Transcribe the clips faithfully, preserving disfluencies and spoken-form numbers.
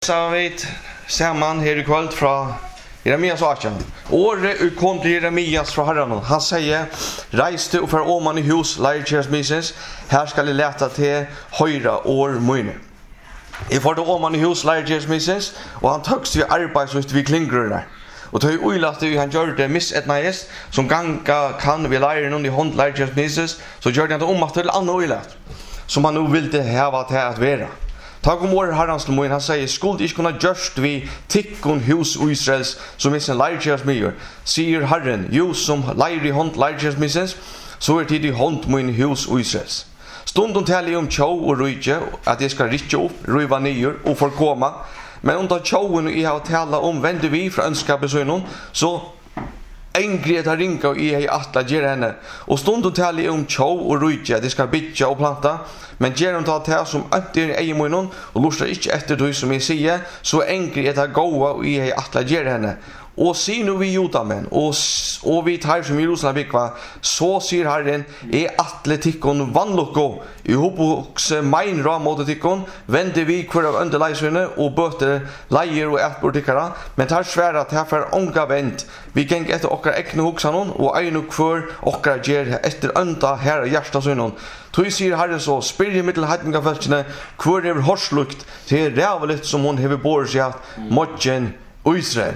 Så vet samman här i kväll från Jeremias arken. Året kom till Jeremias från Herren. Han säger: "Reis du för oman i hus, Leirkjærs misens, här ska ni leta till höjra år mine." Jag får då oman i hus, Leirkjærs misens, och han tökst vid arbetsvist vid klingrurna. Och tog uilaste vi han gör det missetnaes som ganga kan vi leiren i hånd Leirkjærs misens, så gör det om att till annan uilat som han nu vill ha till att vara. Takk om året herrens til moin, han sier: "Skuld ikke kunne gjørst vi tikkun hus Israels, som er sin leirkjærs myer, sier Herren, jo som leir i hånd leirkjærs misens, så er tid i hånd moin hus Israels. Stundom taler om tjau og rujtje, at jeg skal rikke opp, ruiva nyer og forkoma, men om da tjauen jeg har tala om vender vi fra ønskapesøgnen, så engri har ringa og jeg har atla gjør henne. Og stundom taler om tjau og rujtje, at jeg skal bytja og planta, men gjør de ta til som ønter i egen munnen, og lurer ikke etter det som jeg sier, så engri er det gåa og jeg har atla gjør henne. Og sier nu vi judamen, og, og vi tar som Jerusalem bygva, så sier Herren, er atle tikkon vannlokko, i hoppokse mein ramåte tikkon, vender vi hver av underleisene, og bøter leier og etbord tikkara, men tar sværa til for ånga vent, vi geng etter okkar ekne hoksanon, og ein hver okkar gjer etter ønda herre hjertasønnen. Tøy sier Herren så, spyr i mittel heitningafeltene, hver hever horslukt til rævelitt som hon hever bor seg at modjen Israel.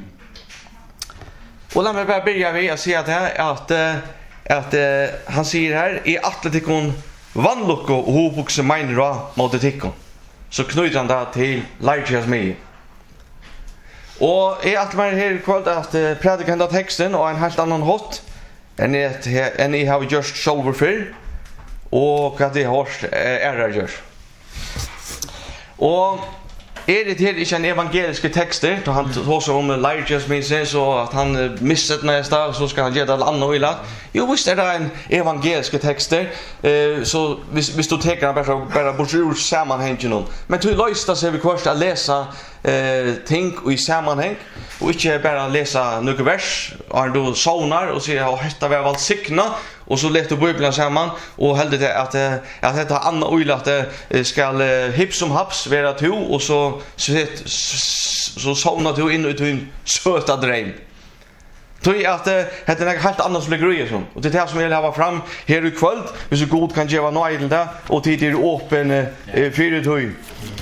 Och låt mig bara börja med att säga att att att han säger här i atletikon vannlocko och hopukse minra mot tikon. Så knyter han det till Leirkjærs mig. Och är att man här kvällt att predika den texten och en helt annan hot än ett än I har just shoulder för och att det har är just. Och är det här inte en evangelisk text där då han talar om Leirkjærs misens så att han missat nästa så ska han ge det andra och jo visst är det en evangelisk text där eh så hvis hvis du tar bara bara bort sammanhang någon men du lösta sig vi kvart att läsa eh ting i sammanhang och inte bara läsa några vers och du sonar och säger att detta var väl signa och så lätte bibeln samman och hällde det att att detta andra och att det ska hipp som haps vara to och så så så sonar du in i en söta dröm. Tror att det heter något helt annat som ligger i sån. Och det är det som jag vill ha fram här i kväll. Vi så god kan ge vara nöjd där och tid är öppen för det tog.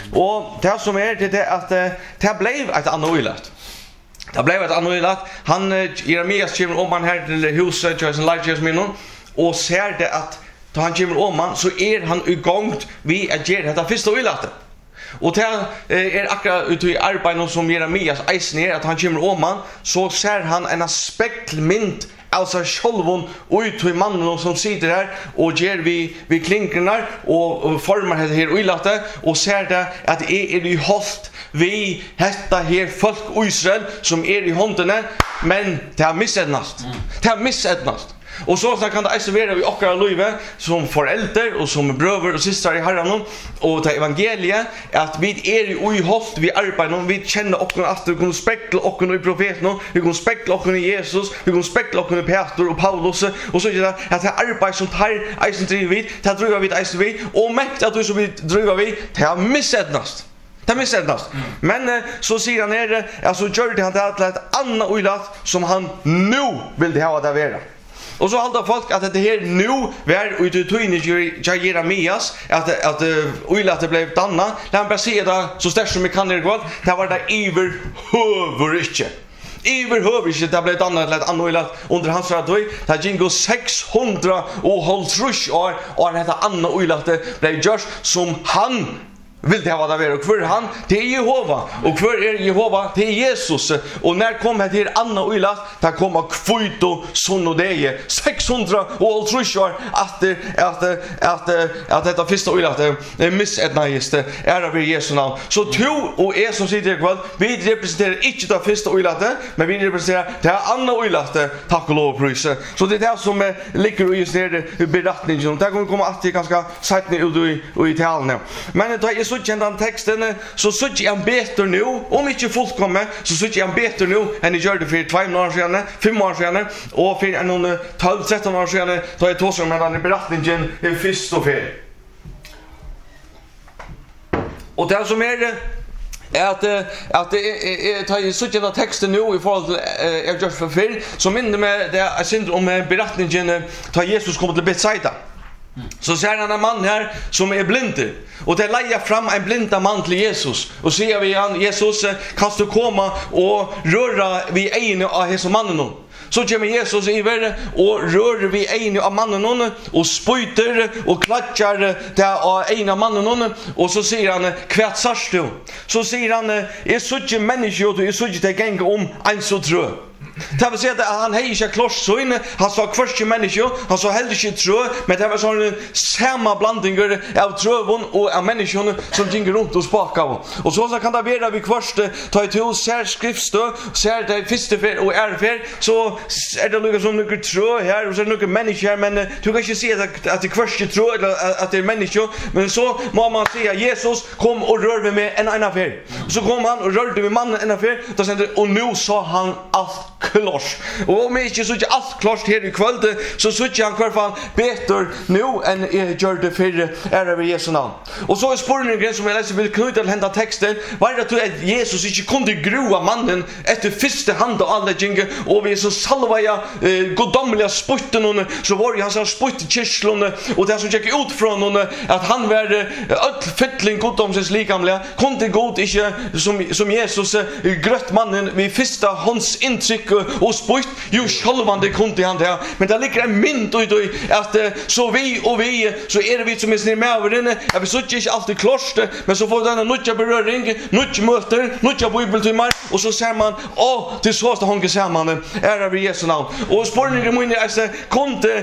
Och det som är det är att det blev ett annat oilat. Det blev ett annat oilat. Han Jeremias kommer om han här till huset Jason Leirkjærs minnen och ser det att då han kommer om han så är han igång vi att ge det första oilatet. Och det är akkurat ute i arbetet som Jeremias eisen är att han kommer om han så ser han en aspektmynd alltså självon ut till mannen som sitter här och ger vi vi klinkerna och formar det här oilatet och ser det att det är i hållt vi detta här folk Israel som är i hånden men det har missednast det har missednast. Och så kan det också vara vi okkara livet som föräldrar och som bröder och systrar i Herren och till evangeliet att vi är i hållt vi arbetar vi känner och att vi kan spekla och i profeten vi kan spekla och i Jesus vi kan spekla och i Peter och Paulus och så vidare att det arbete som tar eisen driver vi det driver vi eisen vi och mäkt att du så vi driver vi det har missednast. Det missednast. Men så säger han är alltså gör det han till ett annat oilat som han nu vill ha det vara. Och så håller folk att det här nu var ute i tydligen Jeremias att att oilatet blev danna. Låt mig bara se det så stort som vi kan det gå. Det var det över huvudriket. Över huvudriket det blev danna ett annat oilat under hans fördöj. Det gick sexhundra och halvtrus år och det andra oilatet blev just som han vill det ha det och för han det är Jehova och för är Jehova det är Jesus och när kom det till Anna och Ilas där kommer kvito son och det sexhundra och tre år att att att att detta första Ilas det miss ett näste är av Jesu namn så två och är som sitter kvar vi representerar inte det första Ilas men vi representerar det Anna och Ilas tack och lov pris så det är det som ligger just ner i berättningen där kommer komma att det ganska sagt ut i i talen men det så kända texten så så jag bättre nu om inte fullkommen så så jag bättre nu än i gjorde för två år sedan fem år sedan och för en tolv tretton år sedan då jag tog som den berättningen i första fel. Och det som är att att det tar ju sådana den texten nu i forhold till jag just för fel så minner med det är synd om berättningen tar Jesus kommer till Betsaida. Så ser han en man här som är blind och det lägger fram en blinda man till Jesus och säger vi han Jesus kan du komma och röra vid en av hesa mannen. Så kommer Jesus i världen och rör vid en av mannen och spyter och klatschar där av en av mannen och så säger han kvärt sarst du. Så säger han är så inte människa och är så inte gänga om en så trö. Det vill säga att han hej inte klart så inne, han sa kvart människa, han sa heller inte trö, men det var sån samma blandningar av trövon och av människorna som gick runt och spakade. Och så kan det vara vid kvart ta ett hus sär skriftstö, sär det första för och ärfer, så är det något som några trö här och så är det några människor, men du kan inte se att att det kvart trö eller att det är människor, men så må man säga Jesus kom och rörde med en annan affär. Så kom han och rörde med mannen en affär, då sen och nu sa han allt klart. Och om inte så inte allt klart här i kväll så så han kvar fan bättre nu än jag gör det för ära över Jesu namn. Och så är spårningen som jag läser vill knyta till hända texten var det att Jesus inte kunde groa mannen efter första hand och alla gänge och vi så salvaja eh, godomliga spotten och så var ju han så spott kirslon och det som gick ut från honom att han var öll fettling godomsens likamliga kunde god inte som som Jesus eh, grött mannen vid första hands intryck och spott ju självande kunde han där men det ligger en mynd och att så vi och vi så är det vi som är med över inne jag vill så inte alltid klart men så får den nya beröring nya möter nya bibeltimmar och så ser man åh det så att hon samman är över Jesu namn och spårningen mun är så kunde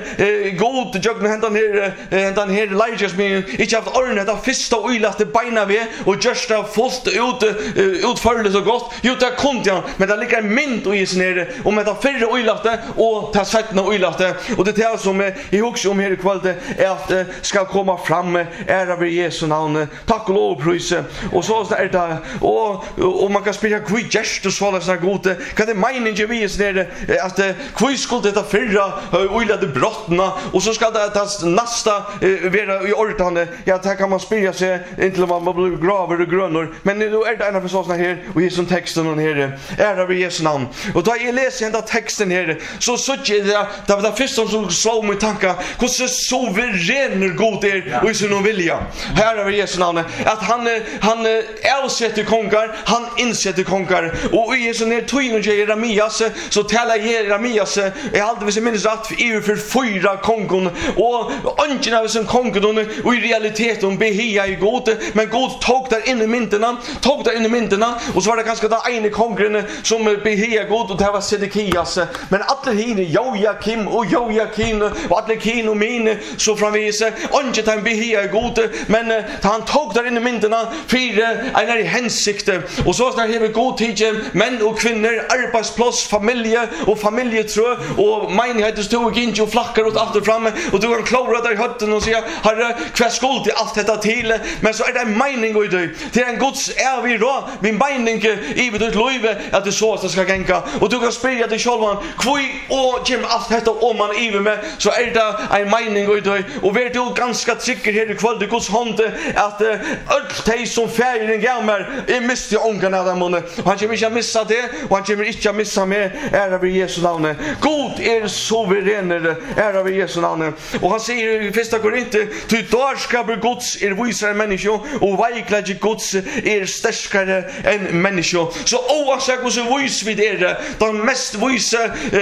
god jag med den här den här Elijahs men inte haft ordna det första och ilaste beina vi och just har fått ut utförligt så gott jo det kunde han men det ligger en mynd och is ner om att förra och ilaste och ta sättna och ilaste och det är som i hus om här i kväll är att ska komma fram är över Jesu namn tack och lov pris och så är det och och man kan spela kvitt gest och så så gott kan det meningen vi är ner att kvitt skulle det förra och ilade brottna och så ska det tas nästa vara i ordande ja där kan man spela sig inte man blir graver och grönor men nu är det en av såna här och i som texten och här är över Jesu namn och då jag läser den texten här så så det det var det första som slog mig tankar hur så suverän god är och i sin vilja här över Jesu namn att han han älsätter kongar han insätter kongar och i sån här tyn och Jeremias så talar Jeremias är alldeles minst rätt för för fyra kongon och ungen av som kongon och i realiteten behia i god men god tog där in i mynterna tog där in i mynterna och så var det ganska den ene kongen som behia god och det var Sedekias men alla hine Joakim och Joakim och alla kin och min så framvise ungen han behia god men han tog där in i mynterna för en är i hänsikte och så när det god tid män och kvinnor arbetsplats familj och familjetrö och menighet stod inte och flackar åt allt framme och du kan klara där i hötten och säga herre kvar skuld till allt detta till men så är det en mening och det det är en Guds är vi då min mening i vid ett löve att det så att det ska gänga och du kan spela dig själv kvui och gem allt detta om man i med så är det en mening och det och vet du ganska säker här i kväll det Guds hand att allt det som färgen gammal är mist i ångarna där månne han kommer inte missa det och han kommer inte missa med är över Jesu namn god är suverän är över Jesu namn och han säger i första Korinte ty där ska bli Guds är visare människa och väglägge Guds är starkare än människa så oavsett hur så vis vid er den mest visa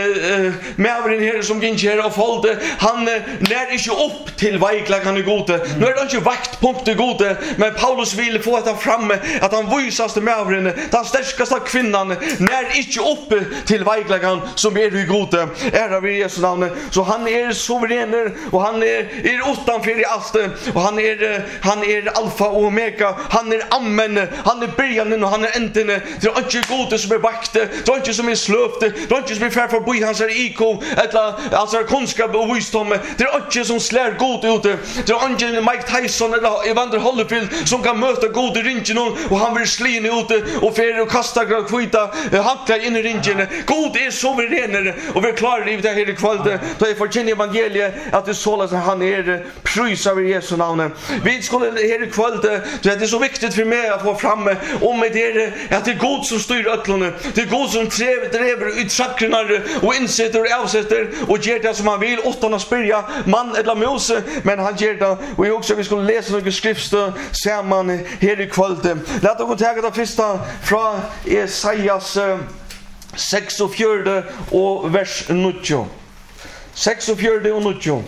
med över den här som inte är av folde han när inte upp till väglägge han är god nu är det inte vaktpunkt är god men Paulus vill få det fram att han visas med över den den starkaste kvinnan när inte upp till väglägge som är i god är över Jesu namn så han är suverän och han är är utanför i allt och han är han är alfa och omega han är amen han är början och han är änden det är inte god som är vakt det är inte som är slöft det är inte som är fär för bo hans är I Q eller alltså kunskap och visdom det är inte som slär god ut det är inte Mike Tyson eller Evander Holyfield som kan möta god i ringen och han vill slina ut och för att kasta kasta kvita hankla in i ringen. God är suverän och vi klarar livet här i kväll. Då är förtjänst evangeliet att det sålas han är prisa över Jesu namn. Vi skulle här i kväll det är så viktigt för mig att få fram om det att det är God som styr ötlorna. Det är God som driver ut sakrarna och insätter och avsätter och ger det som han vill utan att spyrja man eller mose, men han ger det. Och också vi skulle läsa några skrifter samman här i kväll. Låt oss ta det första från Esaias sextiofyra och vers nio. sextiofyra och nio.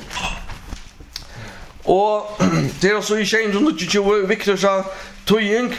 Och det är så i tjugo nio Victor sa tøying.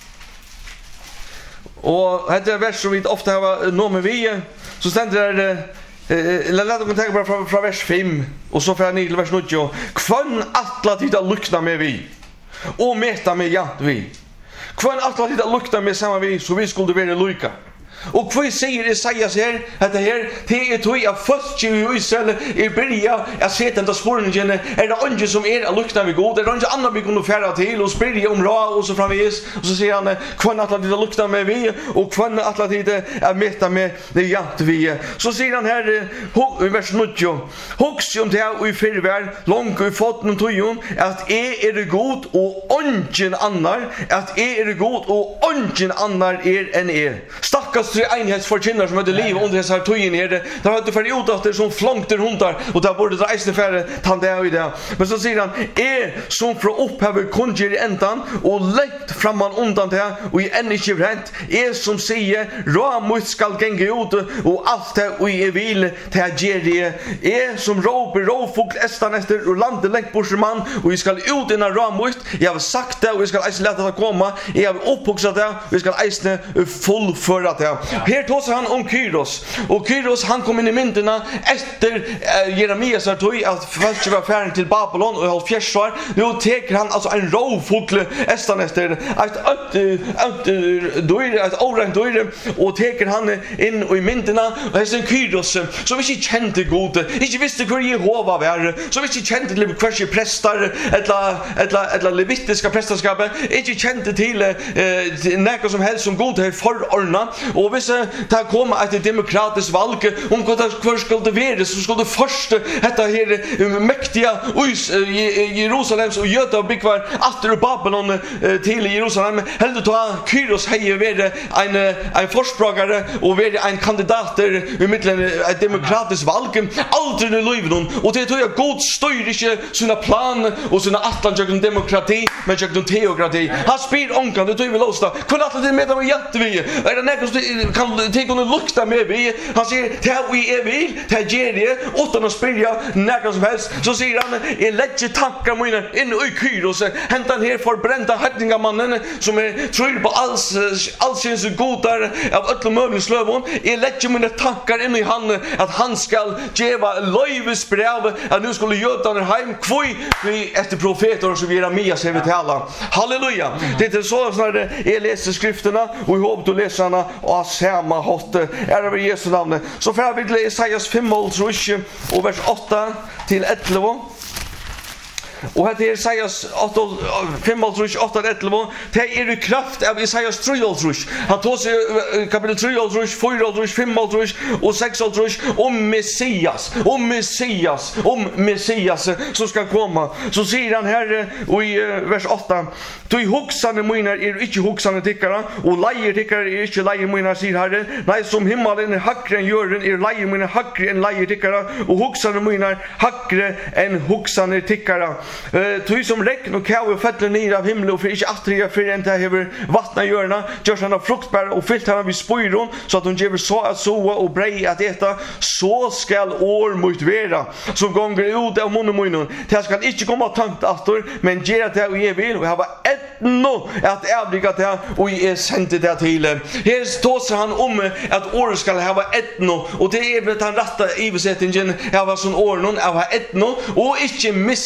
Och det är vers som vi ofta har nummer vi så ständer det låt oss ta bara från från vers fem och så från till vers nio. Kvön atla tida lukta med vi och mäta med jant vi. Kvön atla tida lukta med samma vi så vi skulle vara lika. Och vad säger Esaias här att det här det är tog jag först i Israel i börja jag ser den där spåringen är det ungen som är att lukta vi god det är inte andra vi kunde färra till och spyrja om ra och så framvis och så säger han kvän att det lukta med vi och kvän att det är mäta med det jant vi så säger han här i vers nio hooks om det och i förvär långt i foten och tojon att är är det god och ungen annar att är är det god och ungen annar är än är stackars tre enhetsfortjänare som hade liv under dessa tojen är det där hade för ut efter som flankter hundar och där borde det isen färre tant det i det men så säger han är som för upphäver konjer i ändan och lätt framan undan det och i än inte rent är som säger ramut skall gänga ut och allt det och är vill till gerie är som roper rovfugl estan efter och landet längt borsman och vi skall ut i ramut jag har sagt det och vi ska isen låta det komma jag har upphuxat det vi ska isen fullföra det. Här tar han om Kyros. Och Kyros han kom in i mynterna efter uh, Jeremias har tog att först var färdig till Babylon och håll fjärsvar. Nu tar han alltså en rovfugl estan efter ett ett ett döre ett orange döre och tar han in i mynterna och är en Kyros som vi inte kände god. Inte visste hur Jehova var. Som vi inte kände till kvarske präster eller eller eller levitiska prästerskapet. Inte kände till uh, något som helst som god har förordnat. Och hvis det kommer ett demokratiskt val om vad det skulle det vara så skulle det först detta här mäktiga Jerusalems och Juda och byggvar efter Babylon till Jerusalem helt ta Kyros heje vara en en förspråkare och vara en kandidat i mitten ett demokratiskt val aldrig i livet och det tror jag god styr inte sina plan och sina atlantiska demokrati men jag teokrati han spyr onkan det tror vi låsta kunde att det med dem jättevi är det något kan ta kunna lukta med vi han säger det vi är vill ta gerie utan att spyrja något som helst så säger han är lägger tankar mina in i Kyros hämta han här för brända högtingamannen som är tror på alls alls syns godar av alla möbelslövon är lägger mina tankar in i han att han ska geva löjvesbrev att nu skulle Jötarna hem kvoi vi efter profeter som Jeremias har vi alla halleluja det är så när jag läser skrifterna och jag hoppas du läser dem och samma hotte är över Jesu namn. Så för vi läser Esaias fem och vers åtta till elva. Och här är Esaias fem åtta till elva. Det är i kraft av Esaias tre. Han tar sig kapitel tre, fyra, fem och sex om Messias, om Messias, om Messias som ska komma. Så säger han här i vers åtta. Du huxande minar är inte huxande tickare och lejer tickare är inte lejer minar säger Herren. Nej, som himmelen är hackre än jorden är lejer minar hackre än lejer tickare och huxande minar hackre än huxande tickare. Uh, du som regn och kav och fettler ner av himlen och för inte attriga för en där över vattna hjörna görs han av fruktbär och fyllt han vid spyron så att hon ger så att soa och brej att äta så skall år mot vera som gånger ut av munnen munnen det ska inte komma tankt attor men ger att det och jag vill och ha ett no att avbryta det och är sänt det till här står han om att år ska ha ett no och det är väl att han rätta i besättningen av sån år någon av ett no och inte missetnas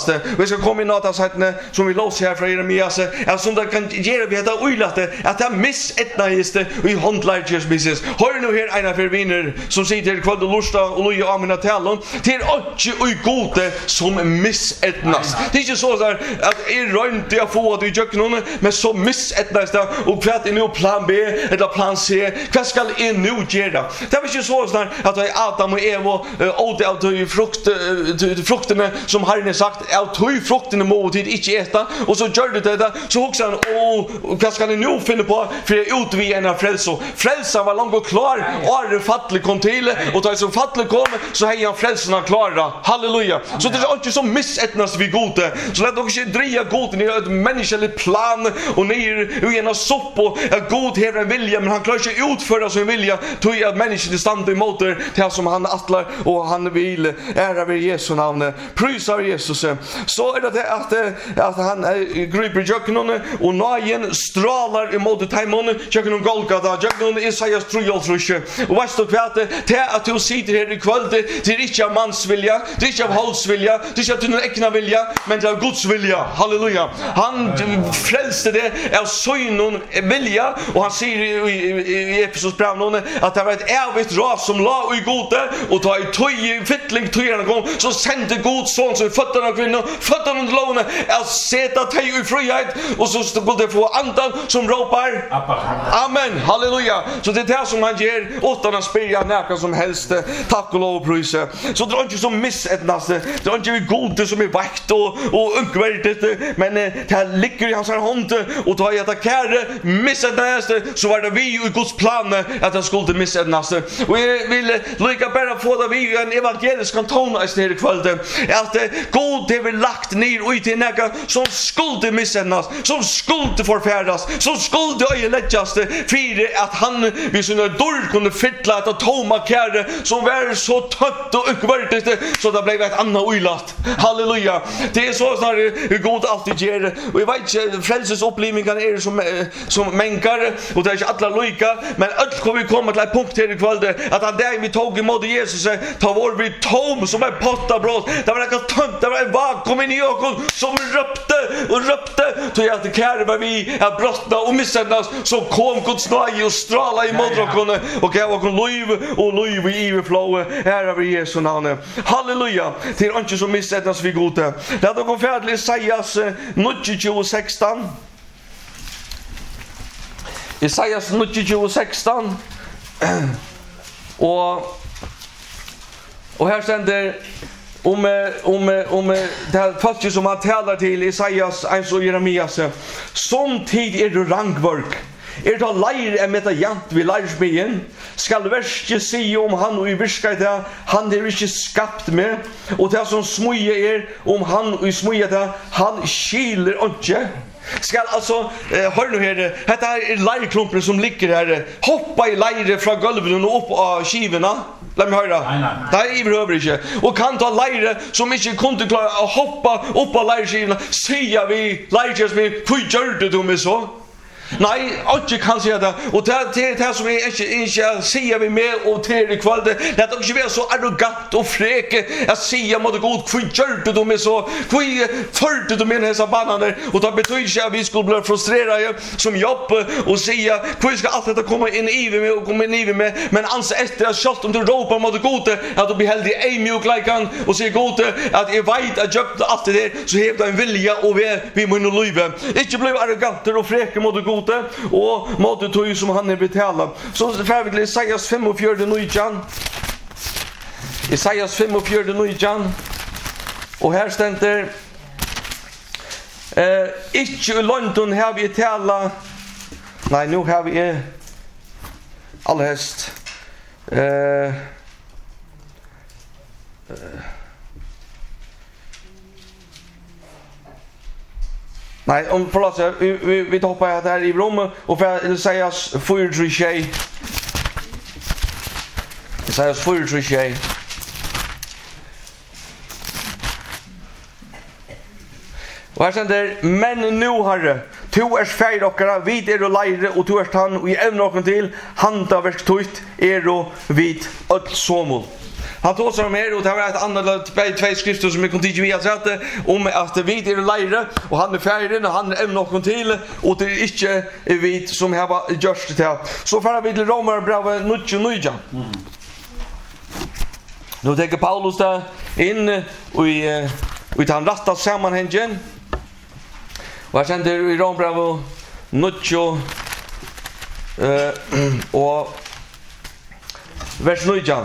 oilaste. Vi ska komma in något av sätten som vi låser här från Jeremias. Är som det kan göra vi detta oilaste att det missetna just och i handlarges business. Hör nu här ena för vinner som sitter kvar och lusta och loja av mina talon till och i gode som missetnas. Det är inte så där att är runt jag får det jag kan men så missetnas det och kvart är nu plan B eller plan C. Vad ska är nu göra? Det var inte så där att Adam och Eva åt av de frukt frukterna som Herren sagt av två frukterna må tid inte äta och så gör det där så också han åh vad ska ni nu finna på för ut vi en frälso. Frälsan var långt och klar och det fattligt kom till och då så fattligt kom så har han frälsarna klara. Halleluja. Så det är inte så missetnas vi gode. Så låt oss inte dreja goden i ett mänskligt plan och ner i en sopp och god har en vilja men han klarar inte utföra sin vilja till att människan stand emot det till som han attlar och han vill ära vid Jesu namn. Prisar Jesus. Så är det att att han griper jöknon och nagen strålar emot taimon jöknon Golgata jöknon Isaias tre och tre. Och vad står kvärt det att du sitter här i kväll det är inte av mans vilja, det är inte av Halls vilja, det är inte av din egna vilja, men det är av Guds vilja. Halleluja. Han frälste det av synon vilja och han säger i Efesos brev att det var ett evigt ras som la i gode och ta i tøy fittling tøyarna kom så sände god son som fötterna kvinnor fötterna under låne att sätta tøy i frihet och så skulle det få andan som ropar amen. Halleluja. Så det är det som han ger åttan att spela näka som helst. Tack och lov och prisa. Så det är inte så missetnas. Det är inte vi gode som är vakt och, och unkvärdigt. Men det ligger i hans hand och tar jag käre missetnas så var det vi i Guds plan att det skulle missetnas. Och jag vill lika bara få det vi en evangelisk kantona i sned i kvällen. Att God det vill lagt ner och till näka som skulle missetnas. Som skulle förfärdas. Som skulle öjeläggas för att han vid sina dörr kunde fylla ett toma käre som var så tött och unkvärdigt så det blev ett annat oilat. Halleluja. Det är så snarare God alltid ger. Och jag vet inte, frälses upplivningar är som, som mänkar och det är inte alla lika men allt kommer vi komma till ett punkt här i kvällen att han där vi tog emot Jesus tar vår vid tom som är potta brott. Det var något tömt, det var en vag kom in i ögon som röpte och röpte till att det käre var vi är brottna och missednas så kom Guds nåd och strala i modrocken och gav oss liv och liv i överflöd här över Jesu namn. Halleluja. Det är inte så missednas vi gode. Låt oss gå färdigt Isaias nio sexton. Isaias nio sexton. Och och här ständer om om om det här fast som han talar till Isaias och Jeremias. Som tid är du rangverk. Er ta leir er meta jant vi leirsbyen, skal verske si om han og i virskaita, han er ikke skapt med, og det som smuje er om han og i smujeta, han skiler ikke. Skal alltså eh, hör nu här detta är leirklumpen som ligger här hoppa i leire från golvet och upp av skivorna. Låt mig höra. Det är i behöver inte och kan ta leire som inte kunde klara att hoppa upp av leirskivorna. Säger vi leirjes med hur gör du med så? Nej, inte kan säga det. Och det är det som är inte, inte säger vi med och till i kväll. Det är inte vara så arrogant och fräck att säga mot god. Hur gör du med så? Hur förde du med dessa bananer? Och det betyder inte att vi skulle bli frustrerade som jobb och säga hur ska allt detta komma in i med och komma in i med. Men anse efter att kört om du ropar mot god att du blir helt i en mjuklikan och säger god att jag vet att jag allt det där så hävda en vilja och vi, vi må nu lyva. Inte bli arrogant och fräck mot god och måtte tog som han är betala. Så färdigt Isaias fem och fjärde nöjan. Isaias fem och fjärde nöjan. Och här ständer eh inte i London har vi tala. Nej, nu har vi allhäst eh Nej, om förlåt, vi, vi, vi hoppar här i rummet och för Isaias fyra tre tjej. Isaias fyra tre tjej. Och här ständer, men nu herre, to er färg okkara, vid er og leire, og to er han, og i evne okken til, handa verk tutt, er og vid öll somul. Han tog sig om her, og det var et annet, tvei skrifter som vi kunne ikke via sette, om at vid er og leire, og han er färgen, og han er evne okken til, og det er ikke vid som her var gjørst til. Så færre vi til Romerbrevet nitjo nitjo. Nu tenker Paulus da inn i, i den rette sammenhengen. Og jeg sender i Romerbrevet nitjo uh, og vers nitjo.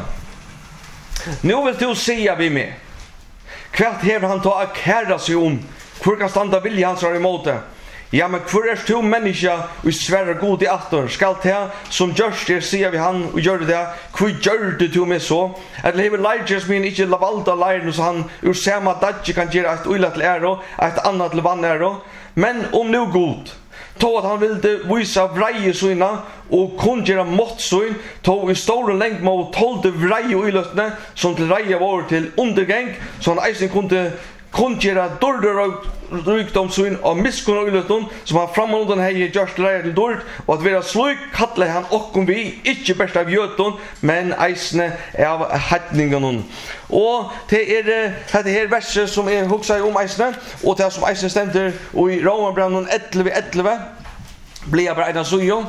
Nu vil du säga vi med. Kvart hever han ta att kärra sig om. Hvor kan standa vilja hans var emot det. Ja, men hvor er to människa og sverre god i attor? Skal ta som gjørs det, sier vi han og gjør det. Hvor gjør det to med så? At lever leirjes min ikke lavalda leiren, så han ur sama dadje kan gjøre et uillat til æro, et annet til vann æro. Men om nu god, tog at han ville visa vreie søyna og kun gjøre måttsøyn, tog i store lengt mot tolde vreie uillatene som til reie var til undergeng, så han eisen kunne kun gjøre dårlig rykdomsøyn og miskunn uillatene som han framånden hei gjørst reie til dårlig, og at vera slik kattle han okkom vi, ikke best av jøton, men eisne av hettningen. Og det er dette her verset som er hugsa om eisne, og det som eisne stender i Romerbrevet elleve elleve, blir jeg bare en av sujo.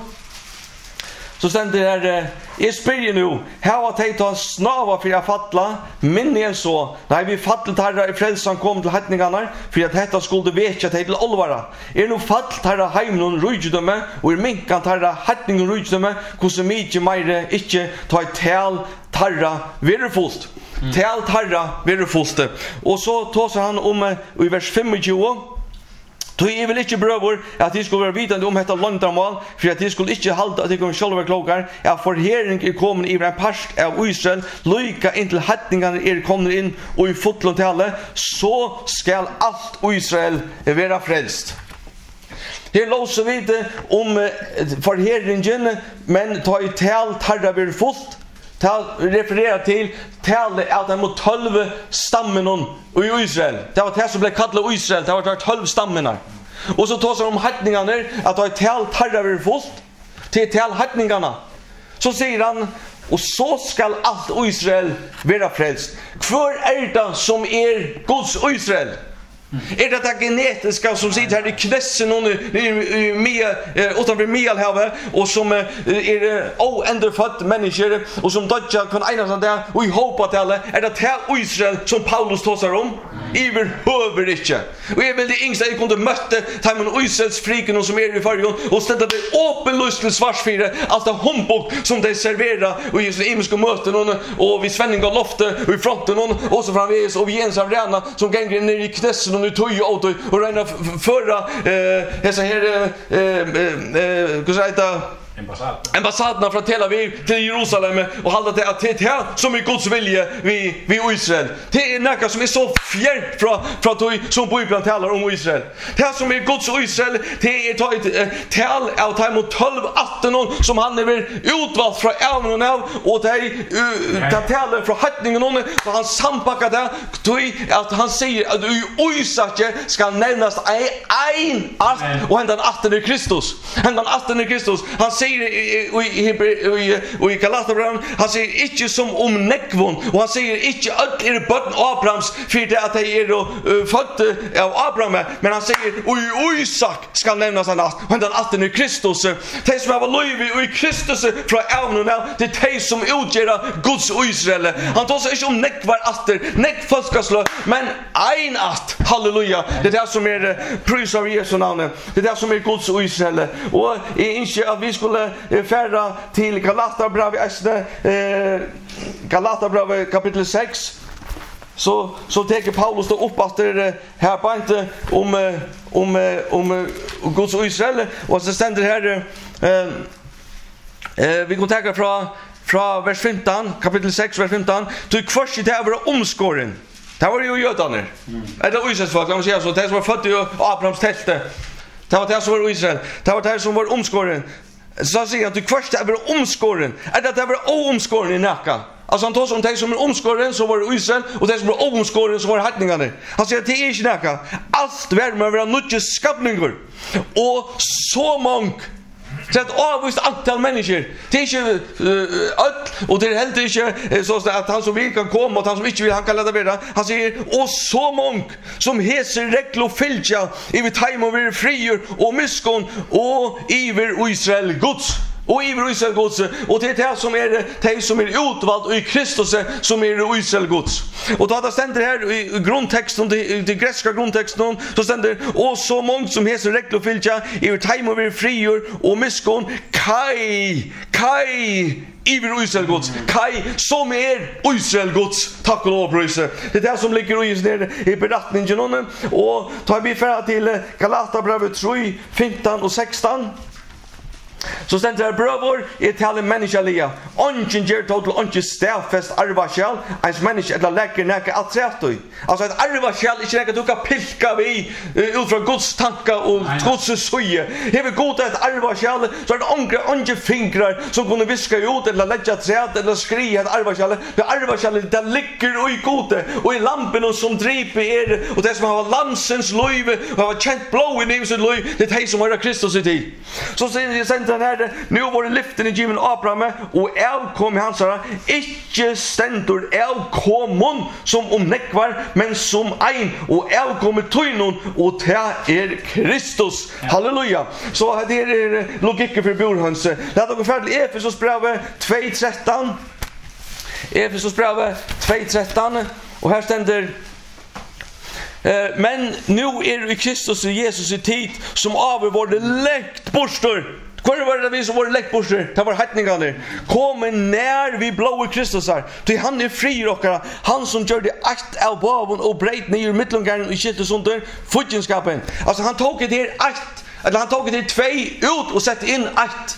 Så stender her, jeg spyrir nu, her var teit å snava for jeg fatla, minn igjen så, nei vi fatlet herra i frelsan kom til hettningarna, for at dette skulle vekja teit til olvara. Er nu fatlet herra heimnun rujudømme, og er minkant herra hettningun rujudømme, hvordan mykje meire ikkje ta i tal tarra verufullt. Mm. Tal tarra verufullt. Og så tåser han om i vers tjuefem, Tog jeg vil ikke brøver at de skulle være vidende om dette landamål, for at de skulle ikke halde at de kunne selv være klokere, at forhering er kommet i en parst av Israel, lykke inntil hettningene er kommet inn og i fotlåntale, så skal alt Israel være frelst. Her låser vi det om forheringen, men ta i tal tarra blir fullt, tal refererar til talet at han mot tolv stammen i Israel. Det var det som ble kallet Israel, det var tolv stammenar. Og så tar han om hettningarna at det er tal tarra blir fullt til tal hettningarna. Så sier han, og så skal alt Israel være frelst. Hvor er det som er Guds Israel? Er det det genetiska som sitter här i knessen och utanför Medelhavet och som är oänderfödd människor och som dödjar kan enas av det och i hopp att alla är det här Israel som Paulus talar om? Överhuvud inte. Och jag vill det yngsta jag kunde mötte Timon Israels friken som är i förrjun och ställa det åpenlöst till svarsfyra allt det humbug som de serverar och i imiska möten och vid Svenning och loftet och i fronten och så framvis och vi ens av rena som gänger ner i knessen och nu tog ju åt och rena förra eh dessa här eh eh hur säger det ambassaderna från Tel Aviv till Jerusalem och hålla det att det här som är Guds vilja vi vi Israel. Det är något som är så fjärrt från från tog som Bibeln talar om Israel. Det här som är Guds Israel, det är tagit tal av time mot tolv arton som han är utvalt från även och och det det talar från hettningen och han sampackar det tog att han säger att Isak ska nämnas en art och ända arton är Kristus. Ända arton är Kristus. Han säger i Galaterbrevet, han säger inte som om nekvon, och han säger inte allt är barn Abrahams för det att de är född av Abraham, men han säger och Isak ska nämnas en natt, och den natten är Kristus. De som har löjt i Kristus från även och det är de som utgör Guds och Israel. Han tar sig inte om nekvar atter, nekv folkaslö, men en att, halleluja, det är det som är prys av Jesu namn, det är det som är Guds och Israel. Och inte att vi skulle färra till Galaterbrevet eh Galaterbrevet kapitel sex så så tar Paulus då upp att det här på inte om om om Guds och Israel och så ständer här eh eh vi går ta från från vers femton kapitel sex vers femton till kvart det över omskåren. Det var ju jötarna. Är det Israels folk, man säger så det som var född i Abrahams tälte. Det var det som var Israel. Det var det som var omskåren. Så säger att du kvart är omskåren. Är det att det var oomskåren i näka? Alltså han tar om de som är omskåren som var Israel och de som är omskåren som var hedningarna. Han säger att det är inte näka. Allt värmer vara nutje skapningar. Och så många så ett avvist antal människor. Det är inte öll och det är helt inte så att han som vill kan komma och han som inte vill han kan leda vidare. Han säger och så många som heser regler och fylja i vid time och vi frier och myskon och iver Israel Guds. Och i Israel Guds och det är det som är det som är utvald och i Kristus som är Israel Guds. Och då det ständer här i grundtexten det, det grekiska grundtexten så ständer och så många som heter regler och fylja i time och vi frier och myskon kai kai Iver Israel Guds kai som är Israel Guds tack och lov prisa. Det är det som ligger i ner i berättningen och tar vi för till Galaterbrevet tre femton och sexton. Så stendur her brøvor er tale menneskelige. Ongen gjør total ongen stedfest arvasjal, ens menneske eller lekker nekker at tretøy. Altså et arvasjal ikke nekker du kan pilka vi ut fra Guds tanker og Guds søye. Hever god et arvasjal, så er det ongen ongen fingrar som kunne viska ut eller leggja tret eller skri et arvasjal. Det arvasjal det ligger i gode og i lampen som driper er og det som har lansens løyve og har kjent blå i livs løyve, det er de som har Kristus i tid. Så sier jeg den här nu var det lyften i given Abraham och avkom i hans herra icke stendur avkomon som om nekvar men som ein och avkommer tynon och det är Kristus. Halleluja. Så det är logiken för Björnhans. Det är ungefär till Efesos brev två tretton. Efesos brev två tretton och här ständer Eh, men nu är det Kristus och Jesus i tid som över vår läkt borstor. Kvar var det vi som var läkt borstor. Det var hedningarna. Kommer när vi blå i Kristus här. Till han är fri rockare. Han som gör det akt av baven och breit ner i mittlungaren och kitt och sånt där. Fotjenskapen. Alltså han tog det här akt. Eller han tog det här två ut och sätter in akt.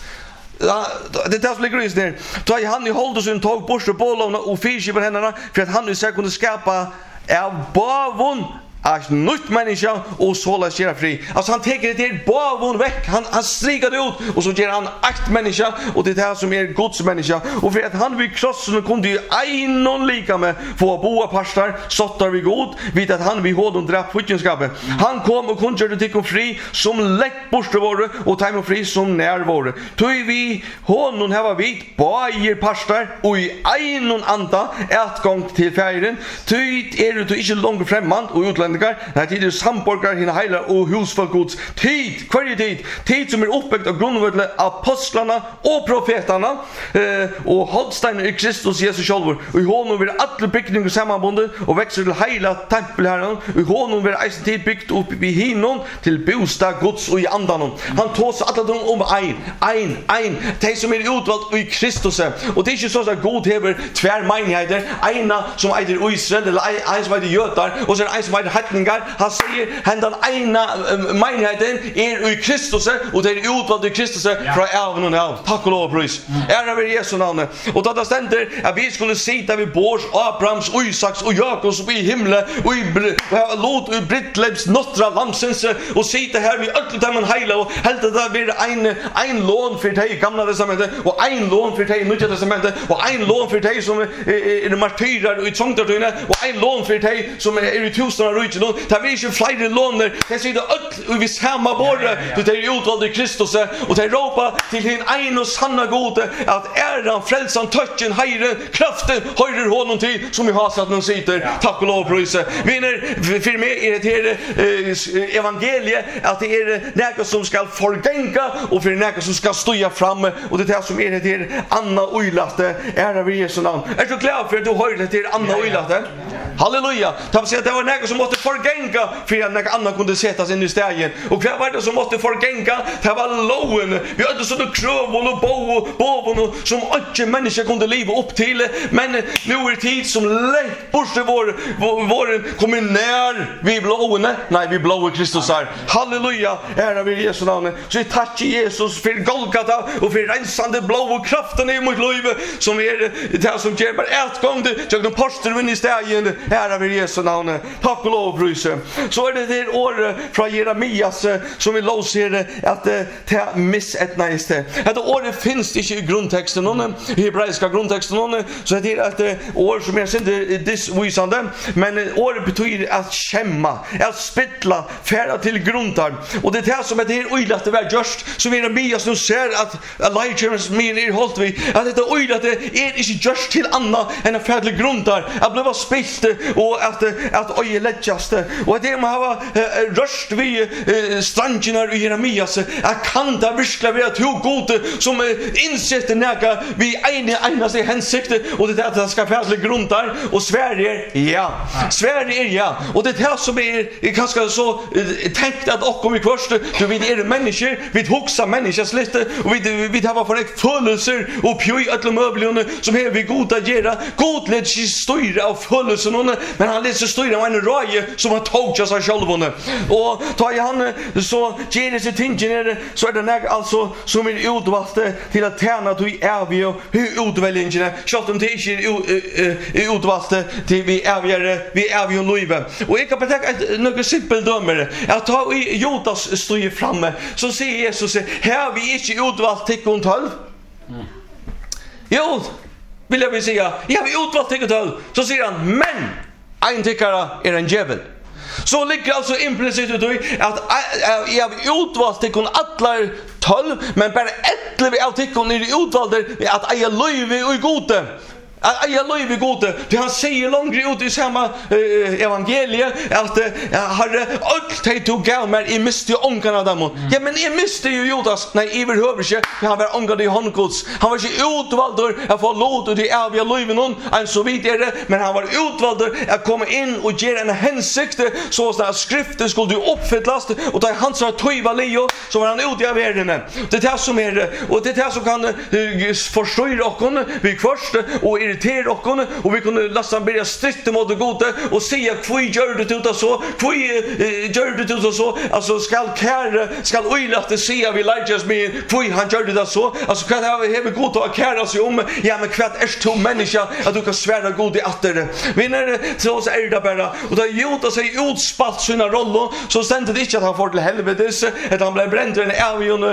Det är det som ligger i ner. Då är han i hållet som tog borstor bålarna och fyrskivar händerna. För att han nu ska kunna skapa av baven att nytt människa och såla skera fri. Alltså han tar det till bavon veck. Han, han strikar det ut och så ger han akt människa och det är det här som är Guds människa. Och för att han vid krossen kunde ju en lika med få boa pastar sottar vi god vid att han vid hårdon drapp fotjenskapet. Han kom och kunde göra det fri som lätt borste våre och tajma fri som närvaro. Tog vi honom här var vid bajer pastar och i en anda ett gång till färgen. Tog är du inte långt främmand och utländ när tid är samborgare hina hela och husfolk Guds tid, kvar tid, tid som är uppbyggd av grundvärden apostlarna och profeterna eh, och hållsteiner i Kristus Jesus själv och i honom blir alla byggningar sammanbundet och växer till hela tempelherren och i honom blir eisen tid byggt upp i hinon till bostad Guds och i andan. Han tog sig alla dem om ein, ein, ein, de som är utvalt i Kristus och det är inte så att God hever tvär menigheter, ena som är Israel eller en som är jötar och sen en som är hedningar. Han säger händan ena menigheden är i Kristus och det är utvald i Kristus från även och av. Tack och lov pris. Ära vid Jesu namn. Och då det ständer att vi skulle sitta vid Bors, Abrahams, och Isaks och Jakobs och i himlen och i Lot och i Brittlebs nottra lamsens och sitta här vid ölltammen heila och helt att det blir en, en lån för dig i gamla testamentet och en lån för dig i nya testamentet och en lån för dig som är, är martyrer och i tvångtartyna och en lån för dig som är, är i tusen av rujt. Det är inte flera låner. Det sitter öll vid samma borre. Det är utvald i Kristus och det råpa till hin en och sanna gode att äran, frälsan, touchen, hejren, kraften höjder honom till som vi har satt någon sitter. Tack och lov prisa. Vinner för mig är det här eh, evangeliet att det är något som ska förgänga och för något som ska stå fram och det är det som är det här Anna Ojlatte. Ära vid Jesu namn. Är du glad för att du hör det till Anna Ojlatte? Halleluja. Det vill säga att det var något som måste förgänga för att något annat kunde sättas in i stegen. Och vad var det som måste förgänga? Det var loven. Vi hade sådana krövon och bovon som inte människor kunde leva upp till. Men nu är tid som lätt borste vår, vår, vår kommer när vi blåene. Nej, vi blå i Kristus här. Halleluja. Ära vid Jesu namn. Så vi tackar Jesus för Golgata och för rensande blå och kraften i mot liv som är det som ger bara ett gång till de poster in i stegen. Ära vi Jesu navn. Tack och lov prisa. Så är det det år från Jeremias som vi låser att ta missetnaiste. Detta året finns inte i grundtexten någon hebreiska grundtexten någon så det är ett år som är inte disvisande men året betyder att skämma, att spittla, färda till grundar. Och det är det som är det ojlat det var just som Jeremias nu ser att Elijahs min är hållt vi att det ojlat det är inte just till anna än att färda till grundar att bli spilt och att att oje läggas och det man har röst vi strangerna i Jeremias att kan det virkla vara två gode som insätter näga vi ena ena sig hänsikte och det att det ska färda till grundar och Sverige ja Sverige är ja och det här som är ganska så tänkt att och om vi först du vid är människor vi huxar människors lite och vi vi har för ett födelser och pjoj alla möblerna som är vi goda göra godligt styra av födelsen men han läser styra av en röje som har tagit sig själv och tar han så ger det sig tingen så är det när alltså som är utvalt till att tjäna till evig hur utväljningen så om det inte är utvalt till vi eviga vi eviga liv och jag kan betäcka ett något simpelt dömer att ta i Jodas står framme så säger Jesus här vi inte utvalt till kontroll. Mm. Jo, vill jag vill säga, jag har utvalt till kontroll. Så säger han, men en tyckare är en djävul. Så ligger alltså implicit ut att jag har utvalt till alla tolv, men bara ett av tyckorna är utvalt att jag löjver och gode. Jag löj vi gode. Det han säger långt ut i samma eh, evangelie att Herre allt det tog gav mig i miste ångarna dem. Ja men i miste ju Judas nej överhuvud inte. Han var ångad i handgods. Han var inte utvald att få låt och det eviga löven hon en så vidare men han var utvald att komma in och ge en hänsikte så att skriften skulle uppfyllas och ta hans har töva leo så var han ute av världen. Det är det som är och det är det som kan uh, förstöra oss vi först och irritera oss och vi kunde lasta börja strida mot det goda och säga kvui gör det ut så kvui gör det ut så alltså skall kära skall ojla att se vi Elijahs med kvui han gör det så alltså kan ha have god att kära sig om ja men kvart är två människa att du kan svära god i åter vi när så så är det bara och då gjorde sig utspalt sina roller så sände det inte att han får till helvetes att han blev bränd i en avion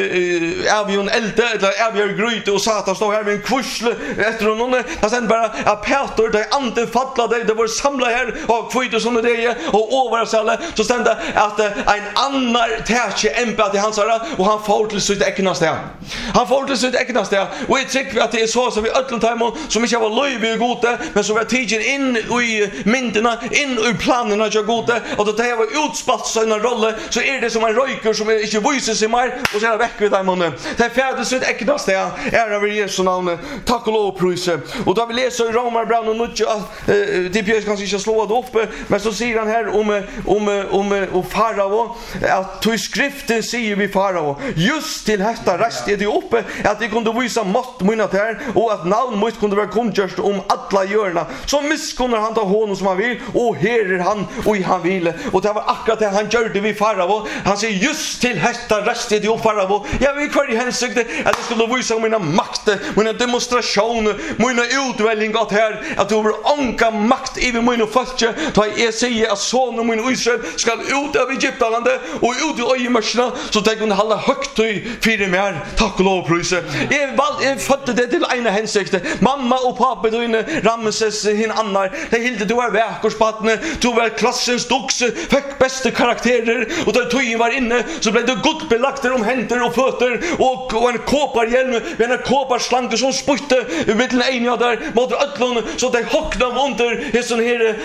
avion elde eller avion gryte och satan står här med en kursle efter honom han sen bara att Peter det ante fallade det var samla här och kvite som det och över oss alla så stände att en annan täcke empati hans och han får till sitt äknaste han får till sitt äknaste och jag tycker att det är så som vi öllum time som inte var löjve gode men så var tigen in i mynterna in i planerna jag gode och då det var utspalt sina roller så är det som en röker som inte visar sig mer och så är det väck vid dem det är färdigt sitt äknaste är över Jesu namn tack och lov prisa och då vi läser i Romarbrevet och nutja det björs kanske inte slå det upp men så säger han här om om om om farao att till skriften säger vi farao just till detta rest är det uppe att det kunde visa makt mina där och att namn måste kunde vara kungjort om alla görna så miskunnar han ta honom som han vill och herer han och han vill och det var akkurat det han gjorde vi farao han säger just till detta rest är det uppe farao jag vill kvar i hänsikte att det skulle visa mina makt mina demonstrationer mina utvälling att här att du har anka makt i mina folk ta jag säger att son och min Israel ska ut av Egyptalandet och ut i öjmörsna så att de kunde hålla högt i fyra mer tack och lov prisa jag födde det till ena hänsikte mamma och pappa då inne Ramses hin annar det hilde du var väkorspattne du var klassens doxe fick bästa karaktärer och då tog var inne så blev det gott belagt om händer och fötter och, och en koparhjälm med en koparslanke som sputte med en av där mot öllon så det hockna under en sån här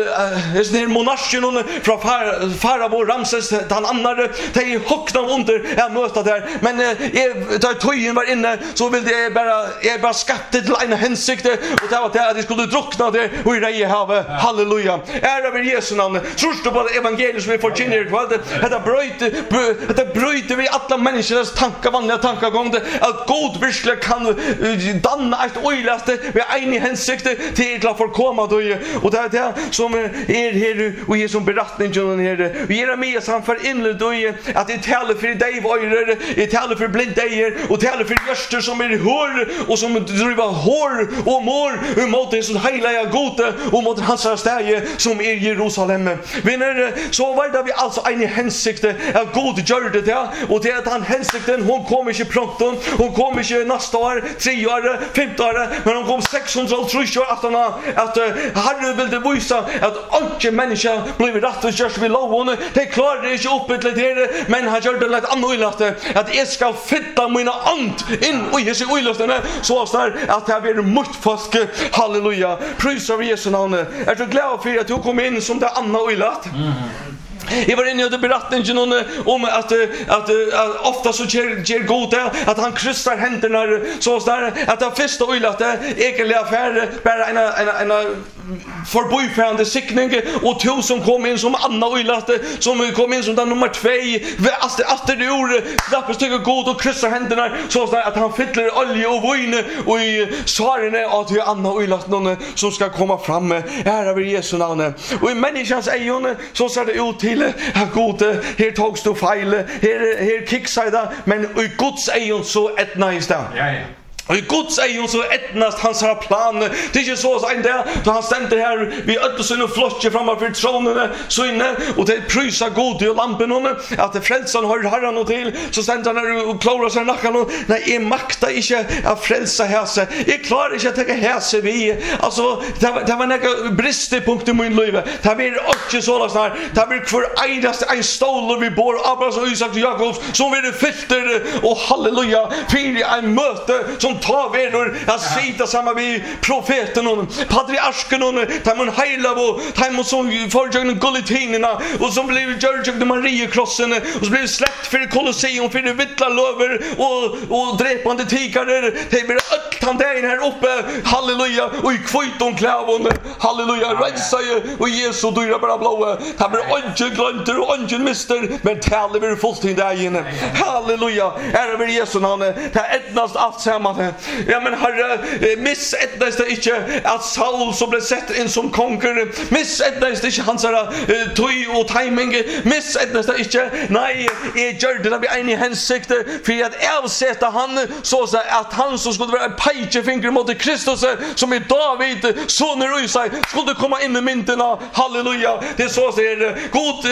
en sån här monarken från farao Ramses den andra det hockna under jag möta där men jag tojen var inne så vill det bara jag bara skatte till en hänsikte och det var det att det skulle drunkna där och i reje havet halleluja ära över Jesu namn tror du på evangeliet som vi får känna kvar det bröt det bröt vi alla människors tankar vanliga tankegångar att god virkelig kan danna ett ojlaste vi är en i hensikte till att få komma då och det är det som är här och är som berättningen här. Vi är med han för inle då att det talar för dig var det talar för blindejer och talar för görster som är hör och som driver hår och mår mot det så hela gode och mot hans stäje som är Jerusalem. Vinner så var det vi alltså en i hensikte att god gör det där och det att han hensikten hon kommer inte pronto hon kommer inte nästa år tre år femton år men hon kom sexhundratre år att han att Herren ville visa att inte människa blev rätt och görs vid loven det klarar inte upp till det men han gör det lätt annorlunda att jag ska fitta mina and in och jag ser oilöstarna så där att det blir motfask halleluja prisar vi Jesu namn är så glad för att du kom in som det Anna oilat. Jag var inne i det berättningen om, om att, att, att ofta så ger, ger god att han kryssar händerna så där att det första öylat egentligen affär bara en en en förbifärande siktning och två som kom in som Anna öylat som kom in som den nummer två att att det gjorde därför tycker god och kryssar händerna så där att han fyller olja och vin och i svaren är att det är Anna öylat någon som ska komma fram här över Jesu namn och i människans ögon så ser det ut till att gode här togs du fel här här kicksida men i Guds ögon så ett nice där. Ja ja. Och i Guds ögon så ettnast hans har plan. Det är inte så att en där då han ständer här vid ödelsyn och flotche framför tronen så inne och det prysar god och lampen hon att det frälsan har herran och till så ständer han där och klarar sig nacken och nej är makta inte att frälsa herse. Jag klarar inte att ta herse vi. Alltså det var det var några bristepunkt i min liv. Det blir också så där här. Det blir för eidast en stol vi bor Abraham och Isak och Jakob som vi det filter och halleluja för en möte som tar vedor att sitta samma vid profeten och patriarken och där man hela och där man som förjägna gulletinerna och som blev George Maria krossen och så blev släppt för Colosseum för det vittla löver och och dräpande tigrar det blir allt han där här uppe halleluja och i kviton klävon halleluja rensa och Jesus dyra bara blåa det blir inte glömter och inte mister men talar vi fullständigt där inne halleluja är det Jesu namn det är ettnast allt samman. Ja men herre miss ettnast det inte att Saul som blev sett in som konkur miss ettnast det inte hans toy och timing miss ettnast det inte nej är gör det vi en i hensikte för att avsätta han så att han som skulle vara en pejefinger mot Kristus som är David sonen i sig skulle komma in i mynten halleluja det är så säger god